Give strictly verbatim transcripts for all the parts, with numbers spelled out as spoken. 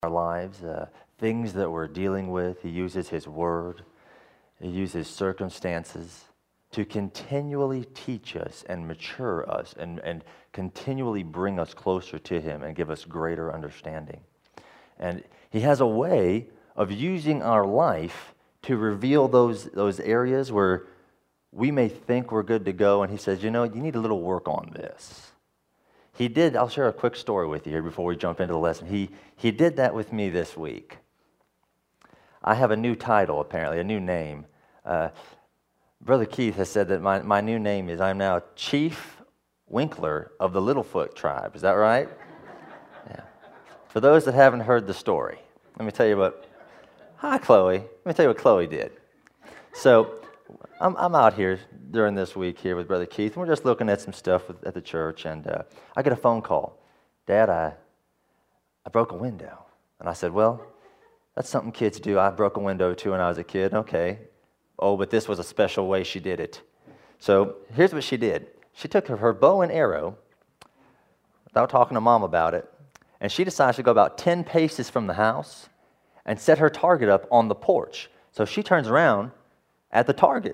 our lives, uh, things that we're dealing with. He uses His Word. He uses circumstances to continually teach us and mature us and, and continually bring us closer to Him and give us greater understanding. And He has a way of using our life to reveal those, those areas where we may think we're good to go, and He says, you know, you need a little work on this. He did, I'll share a quick story with you here before we jump into the lesson. He, he did that with me this week. I have a new title, apparently, a new name. Uh, Brother Keith has said that my, my new name is, I'm now Chief Winkler of the Littlefoot tribe. Is that right? Yeah. For those that haven't heard the story, let me tell you what, hi Chloe, let me tell you what Chloe did. So, I'm, I'm out here during this week here with Brother Keith, and we're just looking at some stuff with, at the church, and uh, I get a phone call. Dad, I, I broke a window. And I said, well, that's something kids do. I broke a window too when I was a kid. Okay. Oh, but this was a special way she did it. So here's what she did. She took her, her bow and arrow, without talking to Mom about it, and she decided to go about ten paces from the house and set her target up on the porch. So she turns around at the target.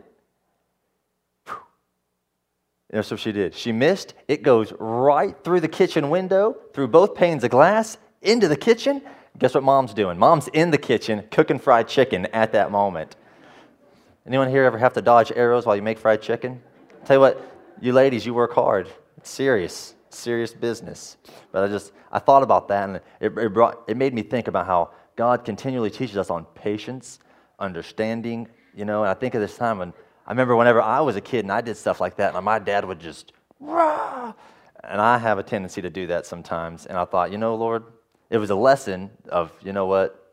You know, so she did. She missed. It goes right through the kitchen window, through both panes of glass, into the kitchen. Guess what Mom's doing? Mom's in the kitchen cooking fried chicken at that moment. Anyone here ever have to dodge arrows while you make fried chicken? Tell you what, you ladies, you work hard. It's serious, serious business. But I just, I thought about that, and it, it brought, it made me think about how God continually teaches us on patience, understanding, you know, and I think of this time when, I remember whenever I was a kid and I did stuff like that, and my dad would just, rah! And I have a tendency to do that sometimes. And I thought, you know, Lord, it was a lesson of, you know what,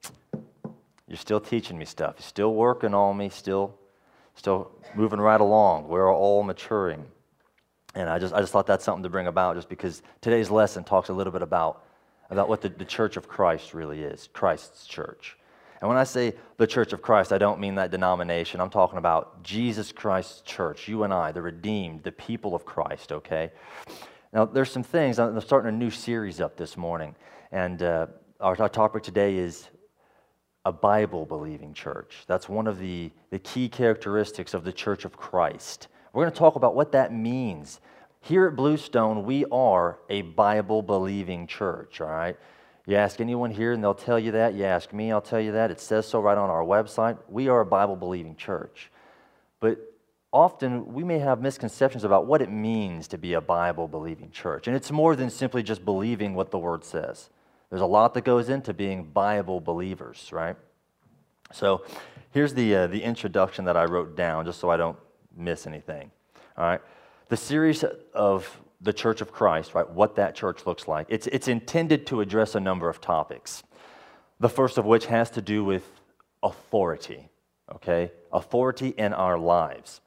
you're still teaching me stuff. You're still working on me, still still moving right along. We're all maturing. And I just I just thought that's something to bring about, just because today's lesson talks a little bit about, about what the, the church of Christ really is, Christ's church. And when I say the Church of Christ, I don't mean that denomination. I'm talking about Jesus Christ's church, you and I, the redeemed, the people of Christ, okay? Now, there's some things. I'm starting a new series up this morning, and uh, our, our topic today is a Bible-believing church. That's one of the, the key characteristics of the Church of Christ. We're going to talk about what that means. Here at Bluestone, we are a Bible-believing church, all right? You ask anyone here and they'll tell you that. You ask me, I'll tell you that. It says so right on our website. We are a Bible-believing church. But often we may have misconceptions about what it means to be a Bible-believing church. And it's more than simply just believing what the Word says. There's a lot that goes into being Bible believers, right? So here's the, uh, the introduction that I wrote down just so I don't miss anything, all right? The series of the Church of Christ, right, what that church looks like. It's, it's intended to address a number of topics, the first of which has to do with authority, okay? Authority in our lives.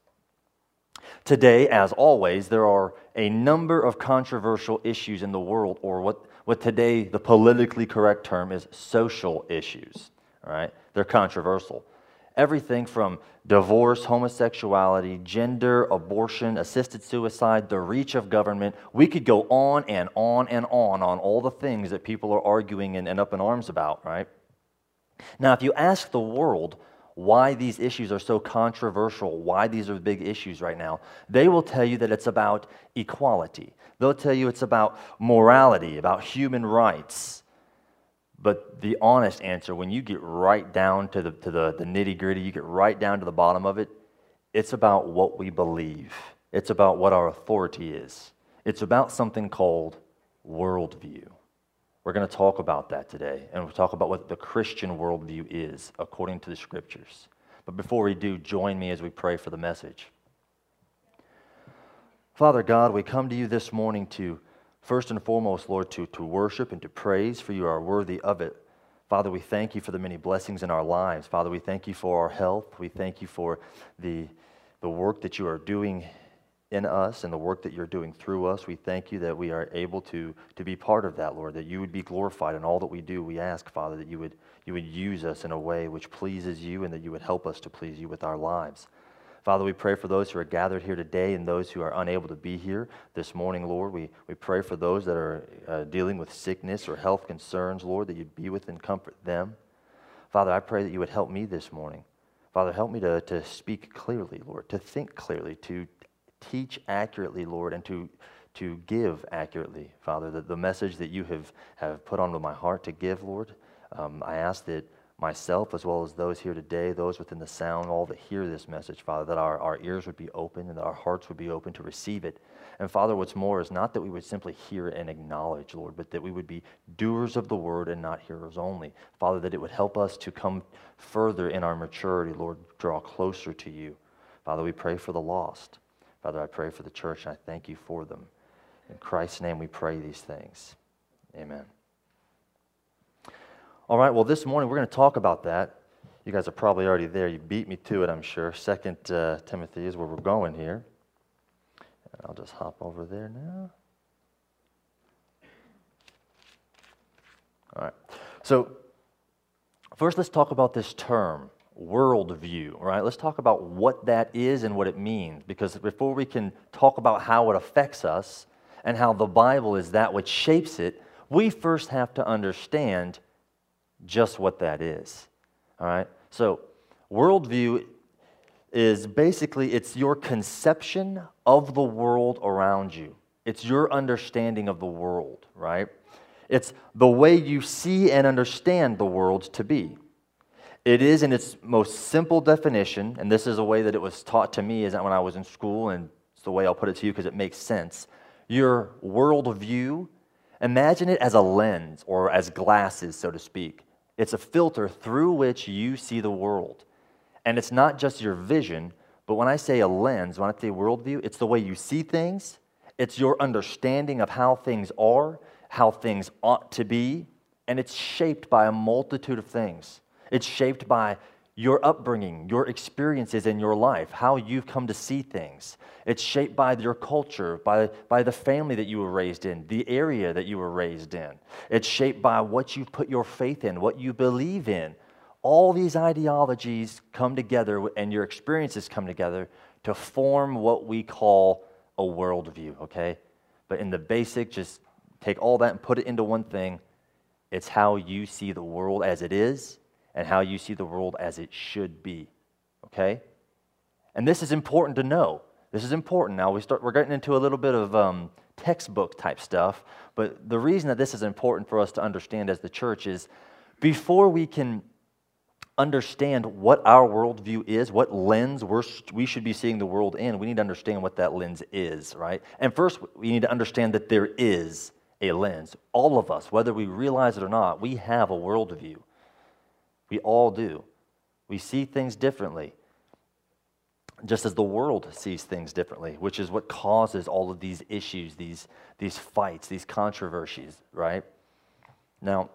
Today, as always, there are a number of controversial issues in the world, or what, what today the politically correct term is social issues, all right? They're controversial. Everything from divorce, homosexuality, gender, abortion, assisted suicide, the reach of government. We could go on and on and on on all the things that people are arguing and, and up in arms about, right? Now, if you ask the world why these issues are so controversial, why these are big issues right now, they will tell you that it's about equality. They'll tell you it's about morality, about human rights. But the honest answer, when you get right down to the to the, the nitty-gritty, you get right down to the bottom of it, it's about what we believe. It's about what our authority is. It's about something called worldview. We're going to talk about that today, and we'll talk about what the Christian worldview is according to the Scriptures. But before we do, join me as we pray for the message. Father God, we come to you this morning to first and foremost, Lord, to, to worship and to praise, for you are worthy of it. Father, we thank you for the many blessings in our lives. Father, we thank you for our health. We thank you for the, the work that you are doing in us and the work that you're doing through us. We thank you that we are able to, to be part of that, Lord, that you would be glorified in all that we do. We ask, Father, that you would, you would use us in a way which pleases you and that you would help us to please you with our lives. Father, we pray for those who are gathered here today and those who are unable to be here this morning, Lord. We, we pray for those that are uh, dealing with sickness or health concerns, Lord, that you'd be with and comfort them. Father, I pray that you would help me this morning. Father, help me to, to speak clearly, Lord, to think clearly, to teach accurately, Lord, and to, to give accurately, Father, the, the message that you have, have put onto my heart to give, Lord. Um, I ask that myself, as well as those here today, those within the sound, all that hear this message, Father, that our, our ears would be open and that our hearts would be open to receive it. And Father, what's more is not that we would simply hear it and acknowledge, Lord, but that we would be doers of the word and not hearers only. Father, that it would help us to come further in our maturity, Lord, draw closer to you. Father, we pray for the lost. Father, I pray for the church, and I thank you for them. In Christ's name we pray these things. Amen. All right, well, this morning we're going to talk about that. You guys are probably already there. You beat me to it, I'm sure. Second uh, Timothy is where we're going here. And I'll just hop over there now. All right. So first let's talk about this term, worldview. All right, let's talk about what that is and what it means. Because before we can talk about how it affects us and how the Bible is that which shapes it, we first have to understand just what that is. All right? So, worldview is basically, it's your conception of the world around you. It's your understanding of the world, right? It's the way you see and understand the world to be. It is, in its most simple definition, and this is a way that it was taught to me is that when I was in school, and it's the way I'll put it to you because it makes sense. Your worldview, imagine it as a lens or as glasses, so to speak. It's a filter through which you see the world. And it's not just your vision, but when I say a lens, when I say worldview, it's the way you see things. It's your understanding of how things are, how things ought to be, and it's shaped by a multitude of things. It's shaped by your upbringing, your experiences in your life, how you've come to see things. It's shaped by your culture, by, by the family that you were raised in, the area that you were raised in. It's shaped by what you've put your faith in, what you believe in. All these ideologies come together and your experiences come together to form what we call a worldview, okay? But in the basic, just take all that and put it into one thing. It's how you see the world as it is and how you see the world as it should be, okay? And this is important to know. This is important. Now, we start, we're getting into a little bit of um, textbook type stuff, but the reason that this is important for us to understand as the church is before we can understand what our worldview is, what lens we're, we should be seeing the world in, we need to understand what that lens is, right? And first, we need to understand that there is a lens. All of us, whether we realize it or not, we have a worldview. We all do. We see things differently, just as the world sees things differently, which is what causes all of these issues, these, these fights, these controversies, right? Now,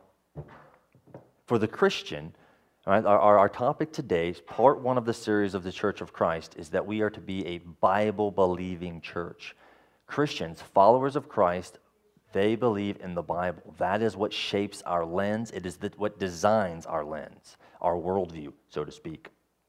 for the Christian, right, our, our topic today, part one of the series of the Church of Christ, is that we are to be a Bible-believing church. Christians, followers of Christ, they believe in the Bible. That is what shapes our lens. It is the, what designs our lens, our worldview, so to speak.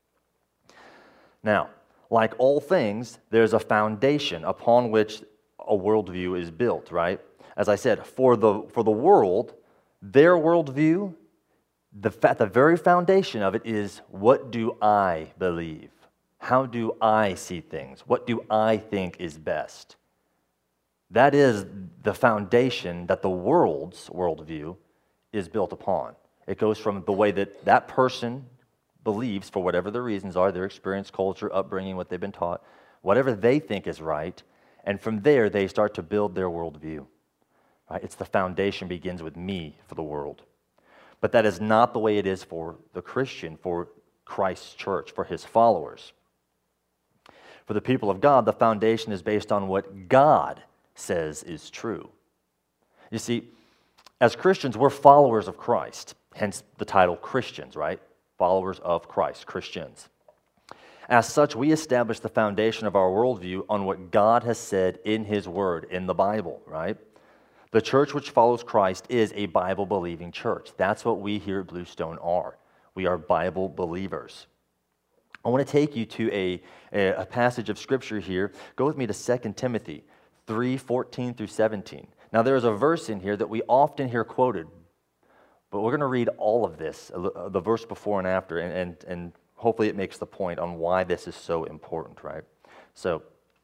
Now, like all things, there's a foundation upon which a worldview is built, right? As I said, for the, for the world, their worldview, the, fa- the very foundation of it is, what do I believe? How do I see things? What do I think is best? That is the foundation that the world's worldview is built upon. It goes from the way that that person believes, for whatever the reasons are, their experience, culture, upbringing, what they've been taught, whatever they think is right, and from there they start to build their worldview. Right? It's the foundation begins with me for the world. But that is not the way it is for the Christian, for Christ's church, for his followers. For the people of God, the foundation is based on what God says is true. You see, as Christians, we're followers of Christ, hence the title Christians, right? Followers of Christ, Christians. As such, we establish the foundation of our worldview on what God has said in His Word, in the Bible, right? The church which follows Christ is a Bible-believing church. That's what we here at Bluestone are. We are Bible believers. I want to take you to a, a, a passage of Scripture here. Go with me to Second Timothy three, fourteen through seventeen. Now, there is a verse in here that we often hear quoted, but we're going to read all of this, the verse before and after, and, and, and hopefully it makes the point on why this is so important, right? So,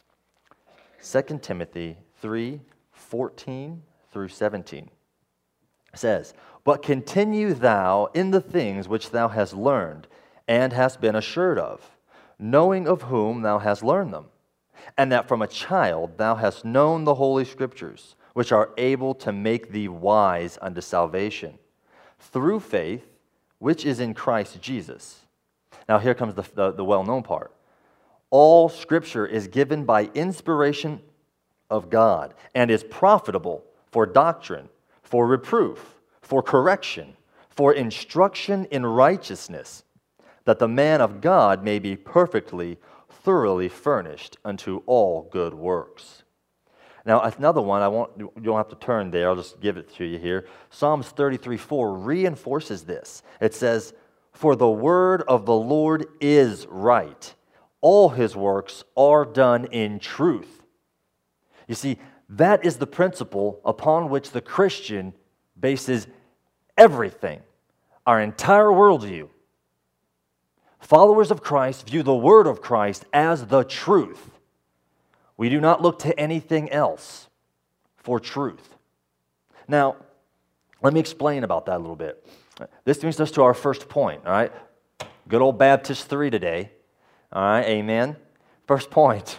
Second Timothy three, fourteen through seventeen says, "But continue thou in the things which thou hast learned, and hast been assured of, knowing of whom thou hast learned them, and that from a child thou hast known the Holy Scriptures, which are able to make thee wise unto salvation, through faith which is in Christ Jesus." Now here comes the, the, the well-known part. "All Scripture is given by inspiration of God, and is profitable for doctrine, for reproof, for correction, for instruction in righteousness, that the man of God may be perfectly, thoroughly furnished unto all good works." Now, another one, I won't, you don't have to turn there, I'll just give it to you here. Psalms thirty-three four reinforces this. It says, "For the word of the Lord is right. All his works are done in truth." You see, that is the principle upon which the Christian bases everything, our entire worldview. Followers of Christ view the word of Christ as the truth. We do not look to anything else for truth. Now, let me explain about that a little bit. This brings us to our first point, all right? Good old Baptist three today. All right, amen. First point.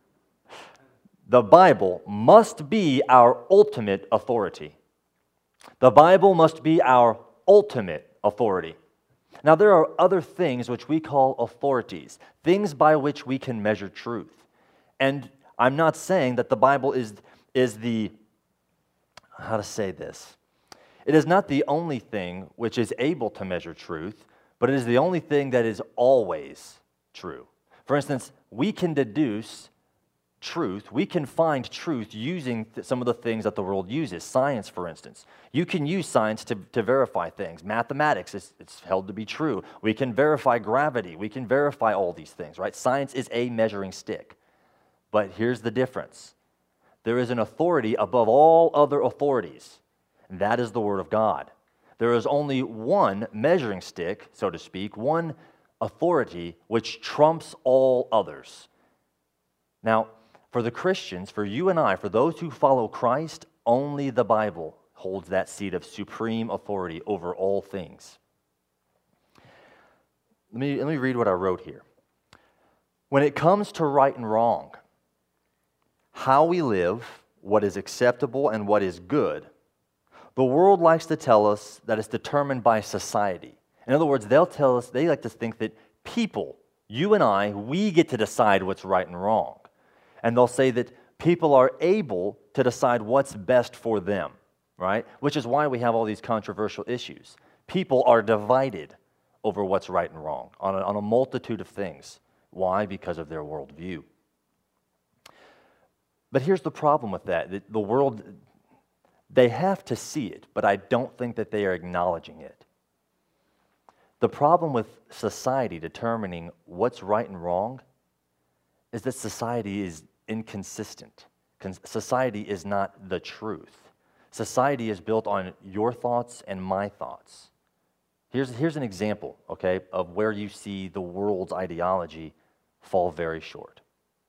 The Bible must be our ultimate authority. The Bible must be our ultimate authority. Now, there are other things which we call authorities, things by which we can measure truth. And I'm not saying that the Bible is, is the, how to say this? It is not the only thing which is able to measure truth, but it is the only thing that is always true. For instance, we can deduce truth, we can find truth using th- some of the things that the world uses. Science, for instance. You can use science to, to verify things. Mathematics, is, it's held to be true. We can verify gravity. We can verify all these things, right? Science is a measuring stick. But here's the difference. There is an authority above all other authorities, and that is the Word of God. There is only one measuring stick, so to speak, one authority which trumps all others. Now, for the Christians, for you and I, for those who follow Christ, only the Bible holds that seat of supreme authority over all things. Let me, let me read what I wrote here. When it comes to right and wrong, how we live, what is acceptable and what is good, the world likes to tell us that it's determined by society. In other words, they'll tell us, they like to think that people, you and I, we get to decide what's right and wrong. And they'll say that people are able to decide what's best for them, right? Which is why we have all these controversial issues. People are divided over what's right and wrong on a, on a multitude of things. Why? Because of their worldview. But here's the problem with that. The, the world, they have to see it, but I don't think that they are acknowledging it. The problem with society determining what's right and wrong is that society is inconsistent. Con- society is not the truth. Society is built on your thoughts and my thoughts. Here's, here's an example, okay, of where you see the world's ideology fall very short.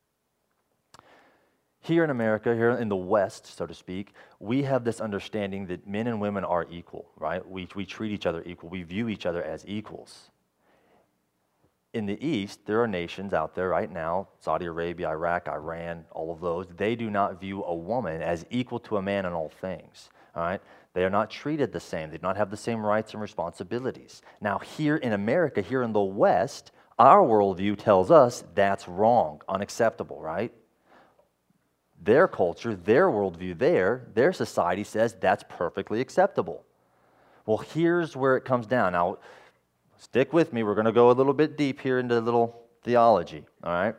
Here in America, here in the West, so to speak, we have this understanding that men and women are equal, right? We, we treat each other equal. We view each other as equals. In the East, there are nations out there right now, Saudi Arabia, Iraq, Iran, all of those, they do not view a woman as equal to a man in all things, all right? They are not treated the same. They do not have the same rights and responsibilities. Now, here in America, here in the West, our worldview tells us that's wrong, unacceptable, right? Their culture, their worldview there, their society says that's perfectly acceptable. Well, here's where it comes down. Now, stick with me. We're going to go a little bit deep here into a little theology, all right?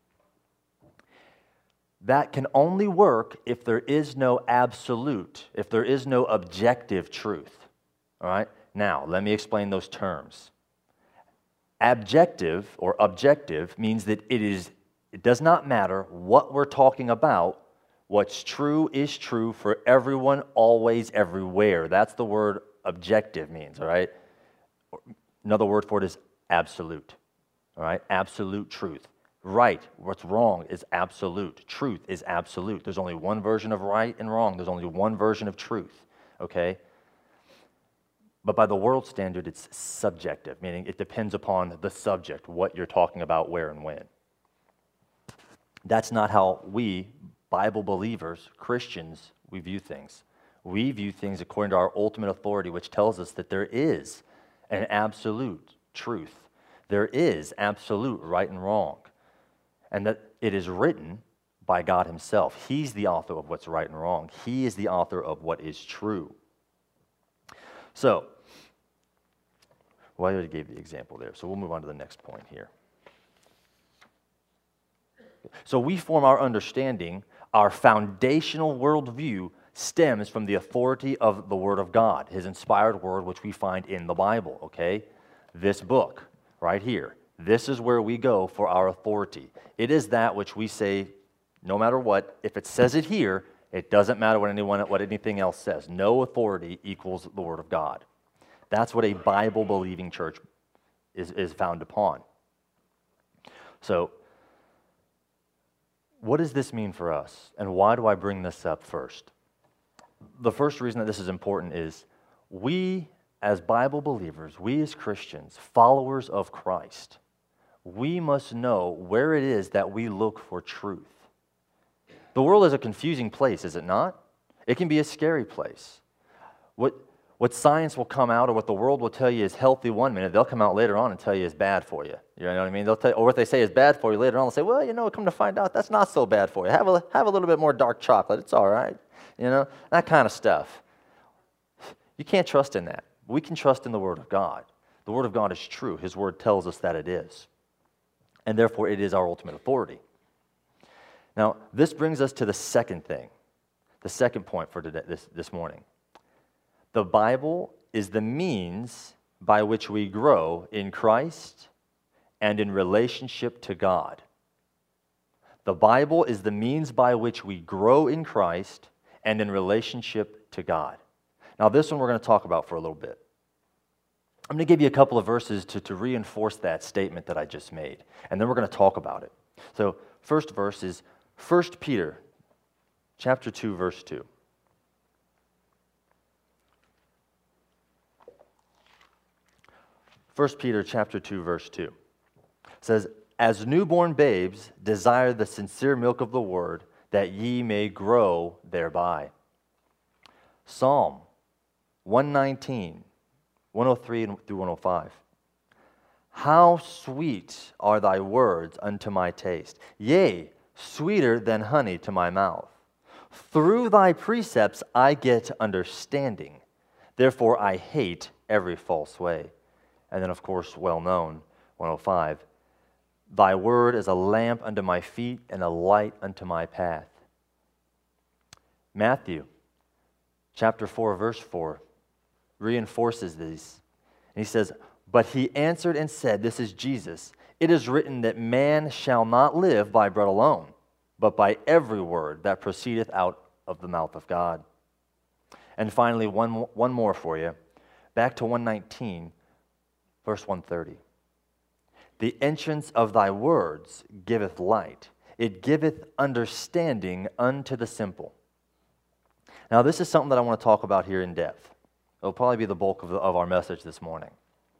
That can only work if there is no absolute, if there is no objective truth, all right? Now, let me explain those terms. Abjective or objective means that it is it does not matter what we're talking about. What's true is true for everyone, always, everywhere. That's the word objective means, all right? Another word for it is absolute, all right? Absolute truth. Right, what's wrong is absolute. Truth is absolute. There's only one version of right and wrong. There's only one version of truth, okay? But by the world standard, it's subjective, meaning it depends upon the subject, what you're talking about, where and when. That's not how we, Bible believers, Christians, we view things. We view things according to our ultimate authority, which tells us that there is an absolute truth. There is absolute right and wrong. And that it is written by God himself. He's the author of what's right and wrong. He is the author of what is true. So, well, I already gave the example there, so we'll move on to the next point here. So we form our understanding, our foundational worldview stems from the authority of the Word of God, his inspired word, which we find in the Bible, okay? This book, right here. This is where we go for our authority. It is that which we say, no matter what, if it says it here, it doesn't matter what anyone, what anything else says. No authority equals the Word of God. That's what a Bible-believing church is, is found upon. So, what does this mean for us, and why do I bring this up first? The first reason that this is important is we, as Bible believers, we as Christians, followers of Christ, we must know where it is that we look for truth. The world is a confusing place, is it not? It can be a scary place. What, what science will come out or what the world will tell you is healthy one minute, they'll come out later on and tell you is bad for you. You know what I mean? They'll tell, or what they say is bad for you later on, they'll say, well, you know, come to find out, that's not so bad for you. Have a, have a little bit more dark chocolate, it's all right. You know, that kind of stuff. You can't trust in that. We can trust in the Word of God. The Word of God is true. His Word tells us that it is. And therefore, it is our ultimate authority. Now, this brings us to the second thing, the second point for today, this, this morning. The Bible is the means by which we grow in Christ and in relationship to God. The Bible is the means by which we grow in Christ and in relationship to God. Now, this one we're going to talk about for a little bit. I'm going to give you a couple of verses to, to reinforce that statement that I just made, and then we're going to talk about it. So, first verse is First Peter chapter two, verse two. First Peter chapter two, verse two. It says, as newborn babes, desire the sincere milk of the word, that ye may grow thereby. Psalm one nineteen, one oh three through one oh five. How sweet are thy words unto my taste, yea, sweeter than honey to my mouth. Through thy precepts I get understanding. Therefore I hate every false way. And then, of course, well known, one oh five. Thy word is a lamp unto my feet and a light unto my path. Matthew chapter four, verse four reinforces these. And he says, but he answered and said, this is Jesus, it is written that man shall not live by bread alone, but by every word that proceedeth out of the mouth of God. And finally, one, one more for you. Back to one nineteen, verse one thirty. The entrance of thy words giveth light. It giveth understanding unto the simple. Now, this is something that I want to talk about here in depth. It'll probably be the bulk of, the, of our message this morning.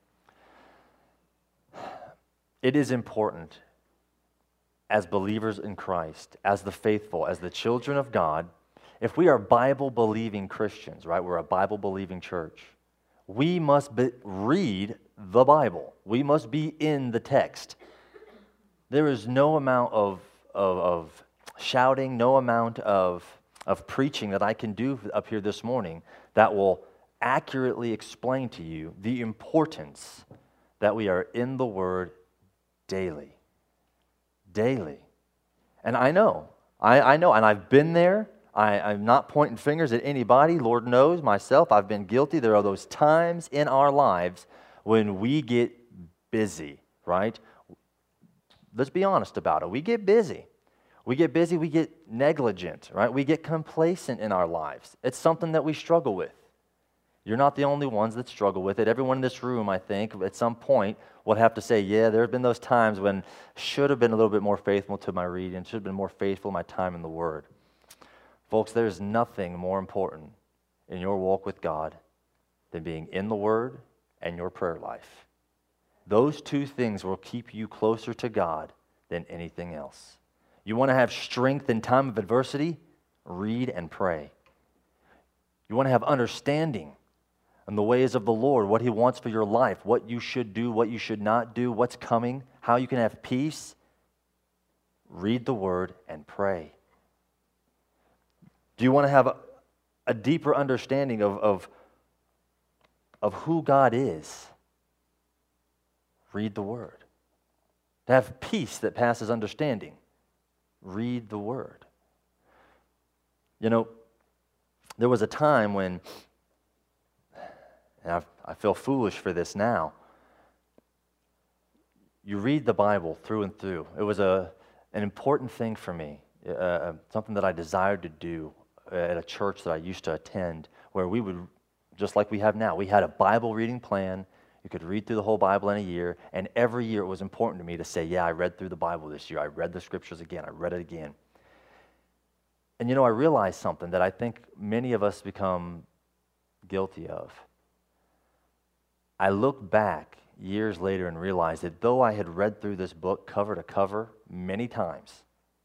It is important as believers in Christ, as the faithful, as the children of God, if we are Bible-believing Christians, right, we're a Bible-believing church, we must be, read the Bible. We must be in the text. There is no amount of, of, of shouting, no amount of, of preaching that I can do up here this morning that will accurately explain to you the importance that we are in the Word daily. Daily. And I know, I, I know, and I've been there. I, I'm not pointing fingers at anybody. Lord knows, myself, I've been guilty. There are those times in our lives when we get busy. right? Let's be honest about it. We get busy. We get busy, we get negligent, right? We get complacent in our lives. It's something that we struggle with. You're not the only ones that struggle with it. Everyone in this room, I think, at some point will have to say, yeah, there have been those times when I should have been a little bit more faithful to my reading, should have been more faithful in my time in the Word. Folks, there's nothing more important in your walk with God than being in the Word and your prayer life. Those two things will keep you closer to God than anything else. You want to have strength in time of adversity? Read and pray. You want to have understanding in the ways of the Lord, what He wants for your life, what you should do, what you should not do, what's coming, how you can have peace? Read the Word and pray. Do you want to have a, a deeper understanding of, of, of who God is? Read the Word. To have peace that passes understanding? Read the Word. You know, there was a time when, and I've, I feel foolish for this now, you read the Bible through and through. It was a an important thing for me, uh, something that I desired to do at a church that I used to attend, where we would, just like we have now, we had a Bible reading plan. You could read through the whole Bible in a year, and every year it was important to me to say, yeah, I read through the Bible this year. I read the Scriptures again. I read it again. And you know, I realized something that I think many of us become guilty of. I look back years later and realized that though I had read through this book cover to cover many times,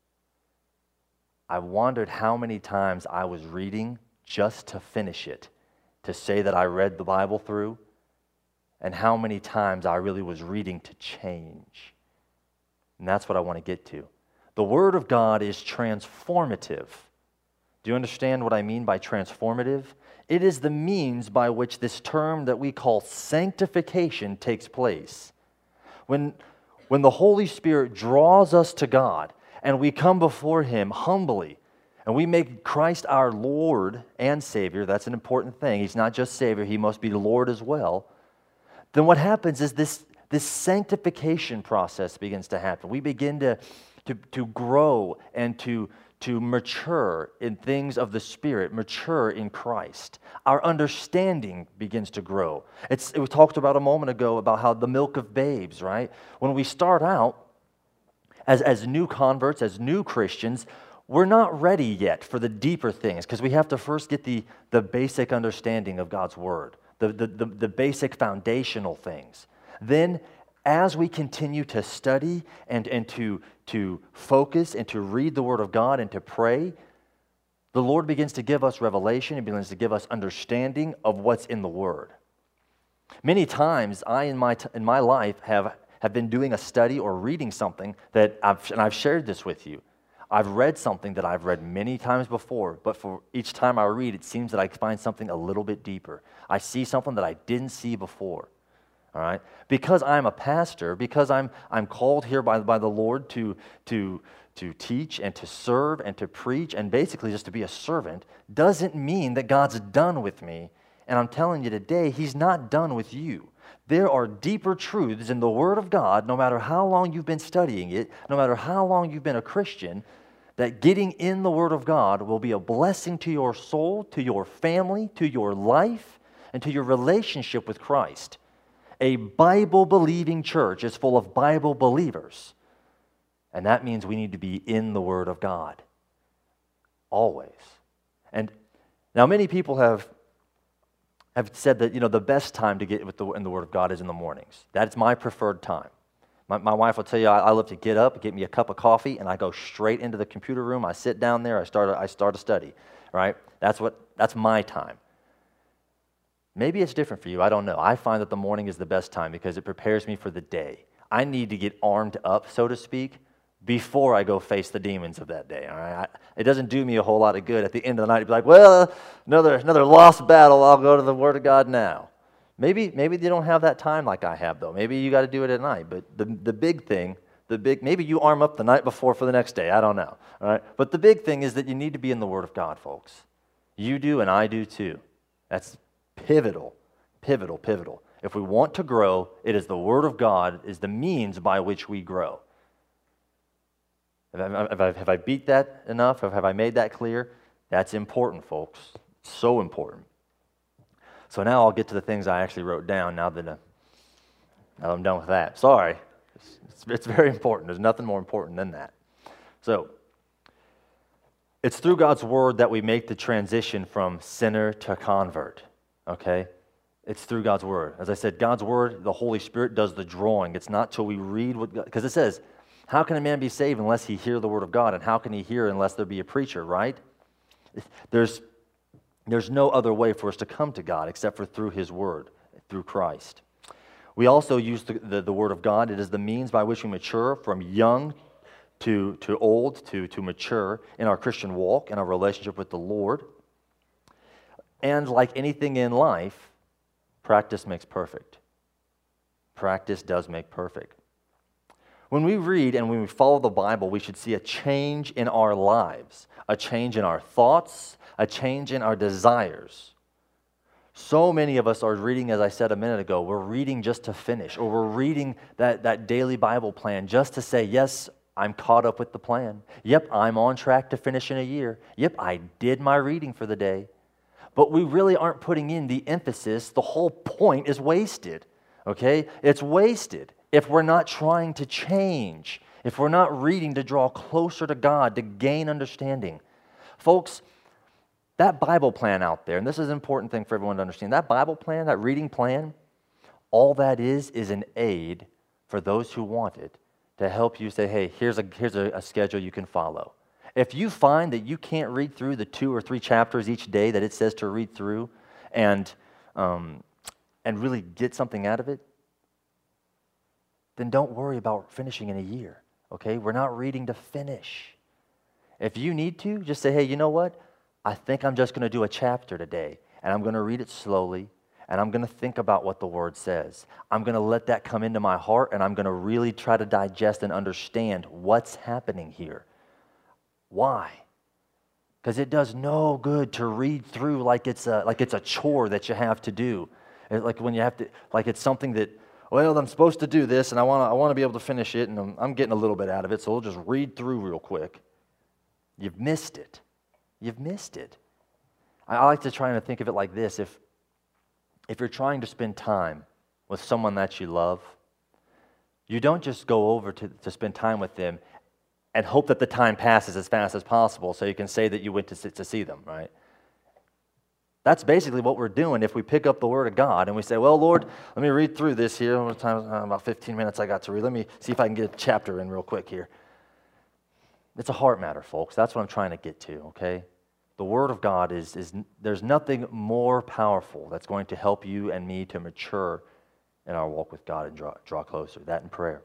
I wondered how many times I was reading just to finish it, to say that I read the Bible through, and how many times I really was reading to change. And that's what I want to get to. The Word of God is transformative. Do you understand what I mean by transformative? It is the means by which this term that we call sanctification takes place. When, when the Holy Spirit draws us to God and we come before Him humbly and we make Christ our Lord and Savior, that's an important thing. He's not just Savior, He must be Lord as well. Then what happens is this, this sanctification process begins to happen. We begin to, to, to grow and to, to mature in things of the Spirit, mature in Christ. Our understanding begins to grow. It's, it was talked about a moment ago about how the milk of babes, right? When we start out as, as new converts, as new Christians, we're not ready yet for the deeper things because we have to first get the, the basic understanding of God's Word. The, the, the, the basic foundational things. Then, as we continue to study and, and to, to focus and to read the Word of God and to pray, the Lord begins to give us revelation. He begins to give us understanding of what's in the Word. Many times, I in my, in my life have, have been doing a study or reading something that I've, and I've shared this with you. I've read something that I've read many times before, but for each time I read, it seems that I find something a little bit deeper. I see something that I didn't see before, all right? Because I'm a pastor, because I'm I'm called here by, by the Lord to, to, to teach and to serve and to preach and basically just to be a servant, doesn't mean that God's done with me. And I'm telling you today, He's not done with you. There are deeper truths in the Word of God, no matter how long you've been studying it, no matter how long you've been a Christian, that getting in the Word of God will be a blessing to your soul, to your family, to your life, and to your relationship with Christ. A Bible-believing church is full of Bible believers, and that means we need to be in the Word of God, always. And now many people have have said that, you know, the best time to get with the, in the Word of God is in the mornings. That's my preferred time. My, my wife will tell you I, I love to get up, get me a cup of coffee, and I go straight into the computer room. I sit down there. I start. A, I start a study. Right? That's what. That's my time. Maybe it's different for you. I don't know. I find that the morning is the best time because it prepares me for the day. I need to get armed up, so to speak, before I go face the demons of that day. All right? I, it doesn't do me a whole lot of good at the end of the night to be like, well, another another lost battle. I'll go to the Word of God now. Maybe maybe you don't have that time like I have, though. Maybe you got to do it at night. But the the big thing, the big maybe you arm up the night before for the next day. I don't know. All right? But the big thing is that you need to be in the Word of God, folks. You do and I do too. That's pivotal, pivotal, pivotal. If we want to grow, it is the Word of God is the means by which we grow. Have I, have I, have I beat that enough? Have, have I made that clear? That's important, folks. So important. So now I'll get to the things I actually wrote down now that, uh, now that I'm done with that. Sorry. It's, it's, it's very important. There's nothing more important than that. So, it's through God's Word that we make the transition from sinner to convert, okay? It's through God's Word. As I said, God's Word, the Holy Spirit does the drawing. It's not till we read what God, because it says, how can a man be saved unless he hear the Word of God? And how can he hear unless there be a preacher, right? There's, there's no other way for us to come to God except for through His Word, through Christ. We also use the, the, the Word of God. It is the means by which we mature from young to, to old, to, to mature in our Christian walk, in our relationship with the Lord. And like anything in life, practice makes perfect. Practice does make perfect. When we read and when we follow the Bible, we should see a change in our lives, a change in our thoughts, a change in our desires. So many of us are reading, as I said a minute ago, we're reading just to finish, or we're reading that, that daily Bible plan just to say, yes, I'm caught up with the plan. Yep, I'm on track to finish in a year. Yep, I did my reading for the day. But we really aren't putting in the emphasis. The whole point is wasted, okay? It's wasted if we're not trying to change, if we're not reading to draw closer to God, to gain understanding. Folks, that Bible plan out there, and this is an important thing for everyone to understand, that Bible plan, that reading plan, all that is is an aid for those who want it, to help you say, hey, here's a here's a, a schedule you can follow. If you find that you can't read through the two or three chapters each day that it says to read through and, um, and really get something out of it, then don't worry about finishing in a year, okay? We're not reading to finish. If you need to, just say, hey, you know what? I think I'm just going to do a chapter today, and I'm going to read it slowly, and I'm going to think about what the Word says. I'm going to let that come into my heart, and I'm going to really try to digest and understand what's happening here. Why? Because it does no good to read through like it's a like it's a chore that you have to do. It's like when you have to, like it's something that, well, I'm supposed to do this, and I want to I want to be able to finish it, and I'm, I'm getting a little bit out of it, so we'll just read through real quick. You've missed it. You've missed it. I, I like to try and think of it like this: if if you're trying to spend time with someone that you love, you don't just go over to, to spend time with them and hope that the time passes as fast as possible so you can say that you went to, to see them, right? That's basically what we're doing if we pick up the Word of God and we say, well, Lord, let me read through this here. What time, uh, about fifteen minutes I got to read. Let me see if I can get a chapter in real quick here. It's a heart matter, folks. That's what I'm trying to get to, okay? The Word of God is, is there's nothing more powerful that's going to help you and me to mature in our walk with God and draw, draw closer, that in prayer.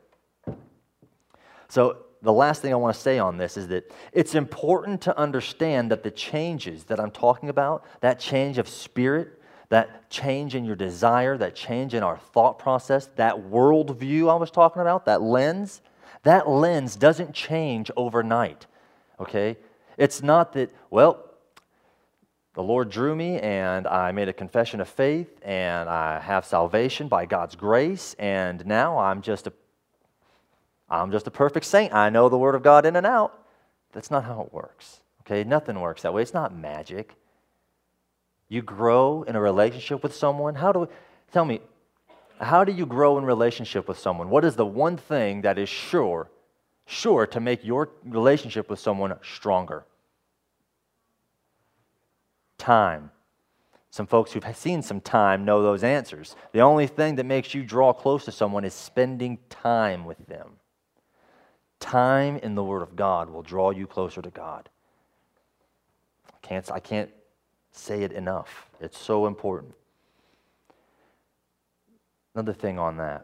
So the last thing I want to say on this is that it's important to understand that the changes that I'm talking about, that change of spirit, that change in your desire, that change in our thought process, that worldview I was talking about, that lens, that lens doesn't change overnight, okay? It's not that, well, the Lord drew me and I made a confession of faith and I have salvation by God's grace and now I'm just a I'm just a perfect saint. I know the Word of God in and out. That's not how it works, okay? Nothing works that way. It's not magic. You grow in a relationship with someone. How do, tell me, how do you grow in relationship with someone? What is the one thing that is sure, sure to make your relationship with someone stronger? Time. Some folks who've seen some time know those answers. The only thing that makes you draw close to someone is spending time with them. Time in the Word of God will draw you closer to God. I can't, I can't say it enough. It's so important. Another thing on that.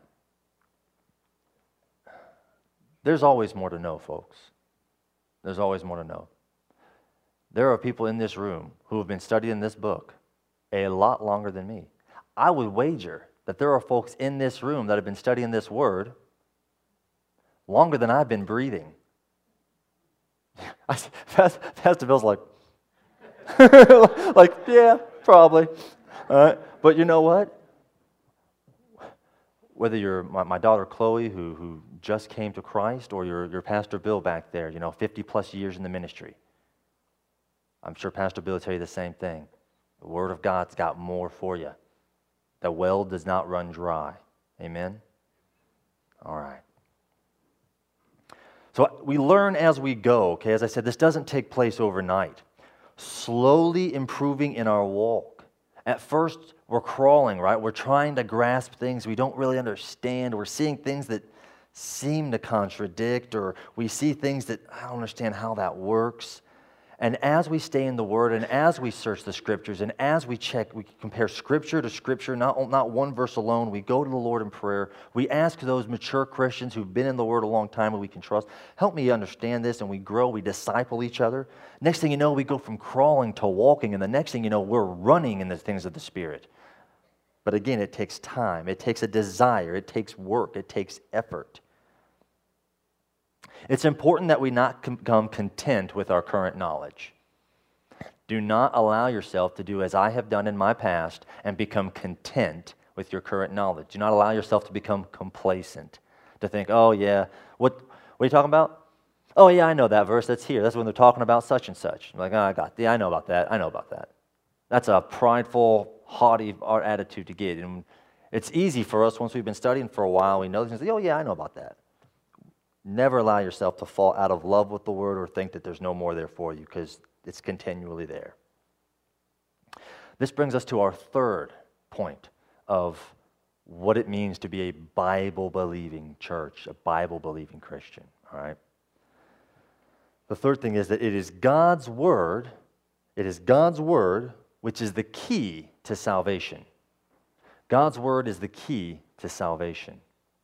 There's always more to know, folks. There's always more to know. There are people in this room who have been studying this book a lot longer than me. I would wager that there are folks in this room that have been studying this Word longer than I've been breathing. Pastor Bill's like, like, yeah, probably. Uh, but you know what? whether you're my, my daughter Chloe, who, who just came to Christ, or your, your Pastor Bill back there, you know, fifty plus years in the ministry. I'm sure Pastor Bill will tell you the same thing. The Word of God's got more for you. The well does not run dry. Amen? All right. So we learn as we go, okay? As I said, this doesn't take place overnight. Slowly improving in our walk. At first, we're crawling, right? We're trying to grasp things we don't really understand. We're seeing things that seem to contradict, or we see things that I don't understand how that works. And as we stay in the Word, and as we search the Scriptures, and as we check, we compare Scripture to Scripture, not, not one verse alone. We go to the Lord in prayer. We ask those mature Christians who've been in the Word a long time and we can trust, help me understand this, and we grow, we disciple each other. Next thing you know, we go from crawling to walking, and the next thing you know, we're running in the things of the Spirit. But again, it takes time. It takes a desire. It takes work. It takes effort. It's important that we not become content with our current knowledge. Do not allow yourself to do as I have done in my past and become content with your current knowledge. Do not allow yourself to become complacent, to think, oh yeah, what, what are you talking about? Oh yeah, I know that verse, that's here. That's when they're talking about such and such. I'm like, oh, I got, yeah, I know about that, I know about that. That's a prideful, haughty attitude to get. And it's easy for us, once we've been studying for a while, we know things, oh yeah, I know about that. Never allow yourself to fall out of love with the Word or think that there's no more there for you, because it's continually there. This brings us to our third point of what it means to be a Bible-believing church, a Bible-believing Christian, all right? The third thing is that it is God's Word, it is God's Word which is the key to salvation. God's Word is the key to salvation.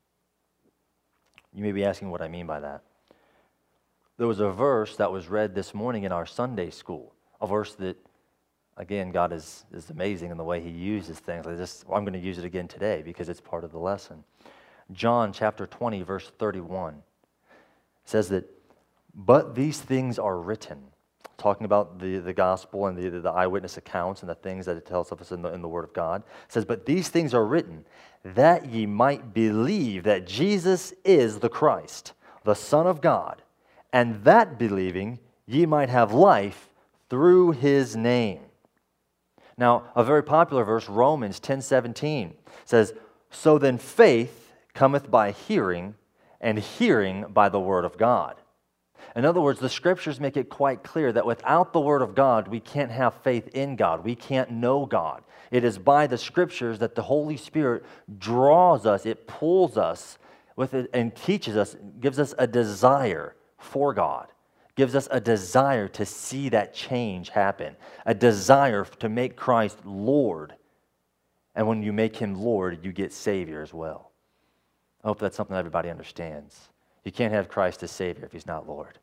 You may be asking what I mean by that. There was a verse that was read this morning in our Sunday school, a verse that, again, God is, is amazing in the way He uses things. I just, I'm going to use it again today because it's part of the lesson. John chapter twenty, verse thirty-one says that, but these things are written, talking about the, the gospel and the, the eyewitness accounts and the things that it tells us in the, in the Word of God. It says, but these things are written that ye might believe that Jesus is the Christ, the Son of God, and that believing ye might have life through His name. Now, a very popular verse, Romans ten seventeen, says, so then faith cometh by hearing, and hearing by the Word of God. In other words, the Scriptures make it quite clear that without the Word of God, we can't have faith in God. We can't know God. It is by the Scriptures that the Holy Spirit draws us, it pulls us with it and teaches us, gives us a desire for God, gives us a desire to see that change happen, a desire to make Christ Lord. And when you make Him Lord, you get Savior as well. I hope that's something everybody understands. You can't have Christ as Savior if He's not Lord.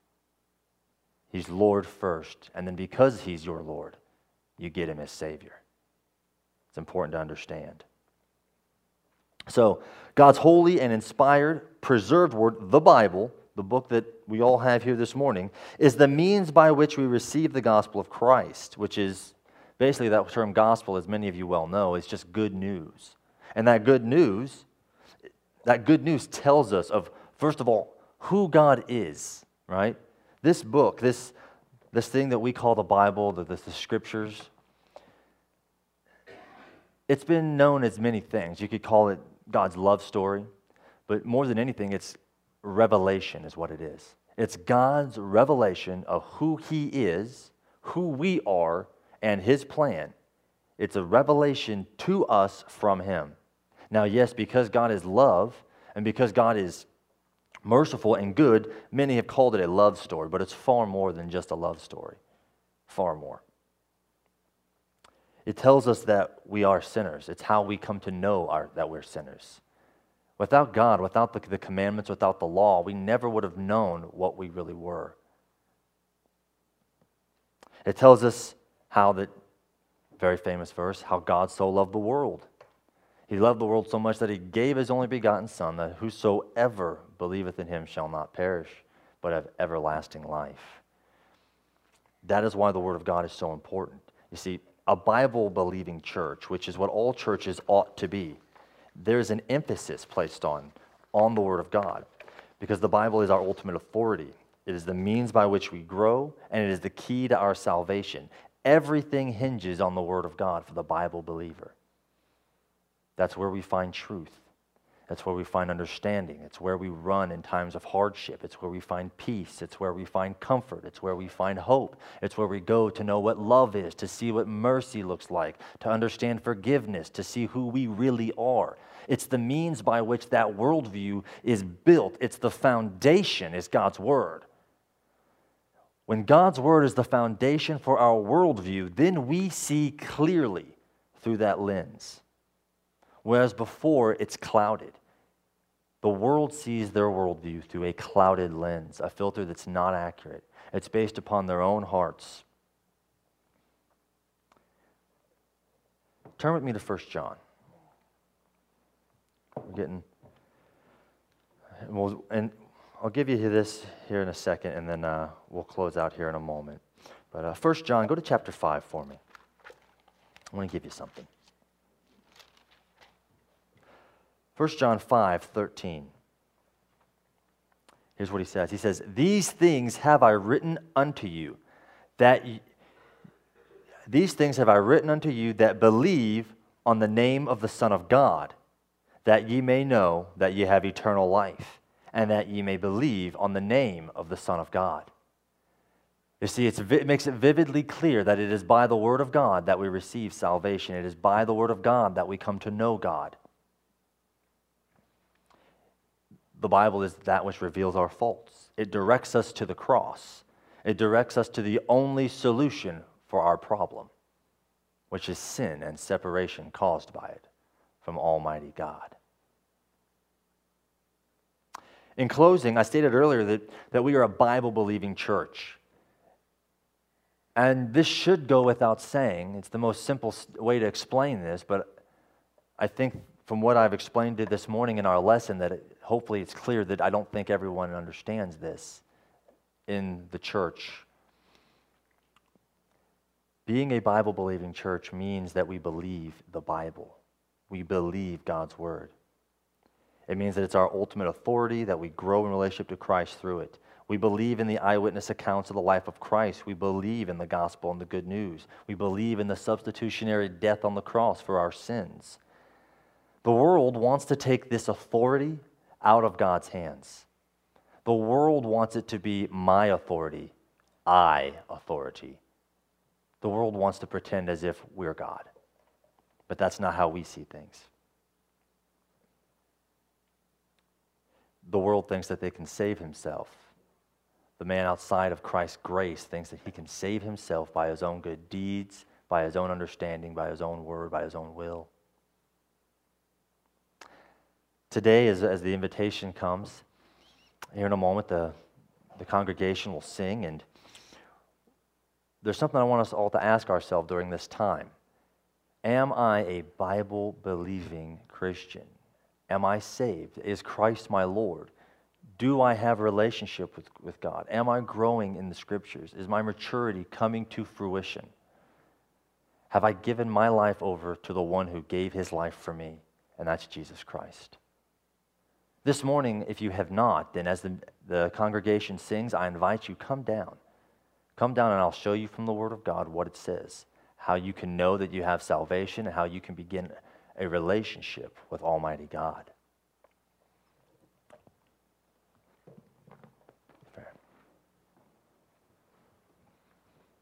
He's Lord first, and then because He's your Lord, you get Him as Savior. It's important to understand. So, God's holy and inspired, preserved Word, the Bible, the book that we all have here this morning, is the means by which we receive the gospel of Christ, which is basically that term gospel, as many of you well know, is just good news. And that good news, that good news tells us of, first of all, who God is, right? This book, this, this thing that we call the Bible, the, the, the Scriptures, it's been known as many things. You could call it God's love story, but more than anything, it's revelation is what it is. It's God's revelation of who He is, who we are, and His plan. It's a revelation to us from Him. Now, yes, because God is love, and because God is merciful and good, many have called it a love story, but it's far more than just a love story. Far more. It tells us that we are sinners. It's how we come to know our, that we're sinners. Without God, without the, the commandments, without the law, we never would have known what we really were. It tells us how that, very famous verse, how God so loved the world. He loved the world so much that He gave His only begotten Son, that whosoever believeth in Him shall not perish, but have everlasting life. That is why the Word of God is so important. You see, a Bible-believing church, which is what all churches ought to be, there's an emphasis placed on, on the Word of God, because the Bible is our ultimate authority. It is the means by which we grow, and it is the key to our salvation. Everything hinges on the Word of God for the Bible believer. That's where we find truth. That's where we find understanding. It's where we run in times of hardship. It's where we find peace. It's where we find comfort. It's where we find hope. It's where we go to know what love is, to see what mercy looks like, to understand forgiveness, to see who we really are. It's the means by which that worldview is built. It's the foundation, is God's Word. When God's Word is the foundation for our worldview, then we see clearly through that lens. Whereas before, it's clouded. The world sees their worldview through a clouded lens, a filter that's not accurate. It's based upon their own hearts. Turn with me to First John. We're getting, and, we'll, and I'll give you this here in a second, and then uh, we'll close out here in a moment. But uh, First John, go to chapter five for me. I want to give you something. First John five thirteen. Here's what he says. He says, "These things have I written unto you, that y- these things have I written unto you that believe on the name of the Son of God, that ye may know that ye have eternal life, and that ye may believe on the name of the Son of God." You see, it's, it makes it vividly clear that it is by the Word of God that we receive salvation. It is by the Word of God that we come to know God. The Bible is that which reveals our faults. It directs us to the cross. It directs us to the only solution for our problem, which is sin and separation caused by it from Almighty God. In closing, I stated earlier that, that we are a Bible-believing church. And this should go without saying. It's the most simple way to explain this, but I think from what I've explained it this morning in our lesson that it, hopefully it's clear that I don't think everyone understands this in the church. Being a Bible-believing church means that we believe the Bible. We believe God's Word. It means that it's our ultimate authority, that we grow in relationship to Christ through it. We believe in the eyewitness accounts of the life of Christ. We believe in the gospel and the good news. We believe in the substitutionary death on the cross for our sins. The world wants to take this authority out of God's hands. The world wants it to be my authority, I authority. The world wants to pretend as if we're God. But that's not how we see things. The world thinks that they can save himself. The man outside of Christ's grace thinks that he can save himself by his own good deeds, by his own understanding, by his own word, by his own will. Today, as, as the invitation comes, here in a moment, the, the congregation will sing, and there's something I want us all to ask ourselves during this time. Am I a Bible-believing Christian? Am I saved? Is Christ my Lord? Do I have a relationship with, with God? Am I growing in the Scriptures? Is my maturity coming to fruition? Have I given my life over to the one who gave his life for me, and that's Jesus Christ? This morning, if you have not, then as the, the congregation sings, I invite you, come down. Come down and I'll show you from the Word of God what it says, how you can know that you have salvation, and how you can begin a relationship with Almighty God.